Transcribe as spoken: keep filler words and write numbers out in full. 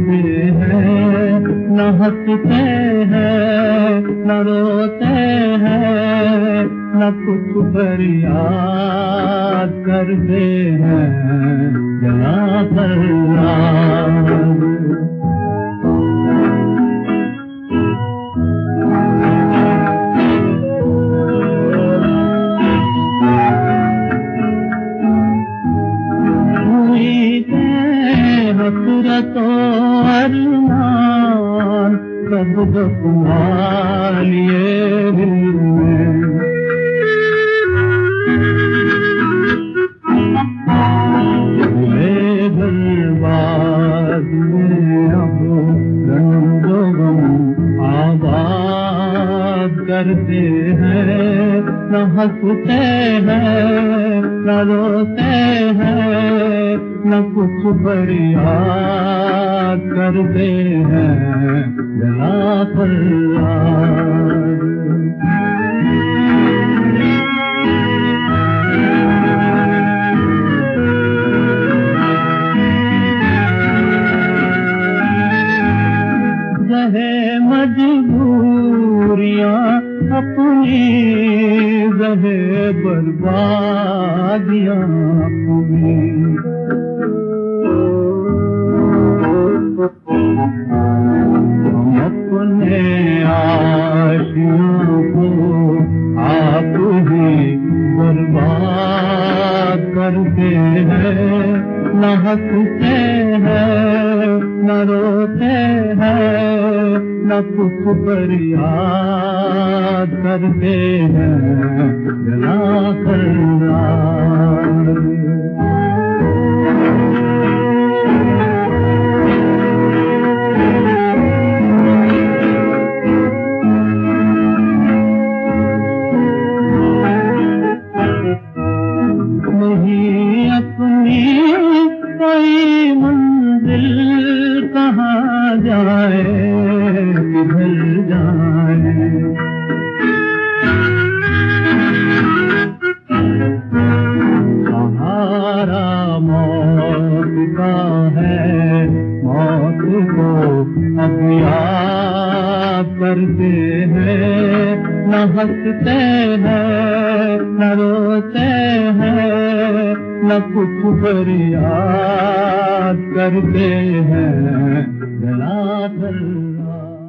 करते हैं, न हंसते हैं न रोते हैं, न कुछ फरियाद करते हैं जरा फरियाद। हसरतों अरमान सब दुखा लिए दिल में, ये बर्बाद में अब रंगो गम आबाद करते हैं, न हंसते हैं न रोते हैं, न कुछ फरियाद करते हैं जरा फरियाद। रहे मजबूरियां अपनी, रहे बर्बादियां अपनी, हम अपने आशियों को आप ही बर्बाद करते हैं, न हंसते हैं न रोते हैं, न कुछ फरियाद करते हैं जरा फरियाद। नहीं अपनी कोई मंजिल, कहाँ जाए किधर जाए, सहारा मौत का है, मौत को अब याद करते हैं, न हंसते हैं न रोते हैं, न कुछ फरियाद करते हैं जरा फरियाद।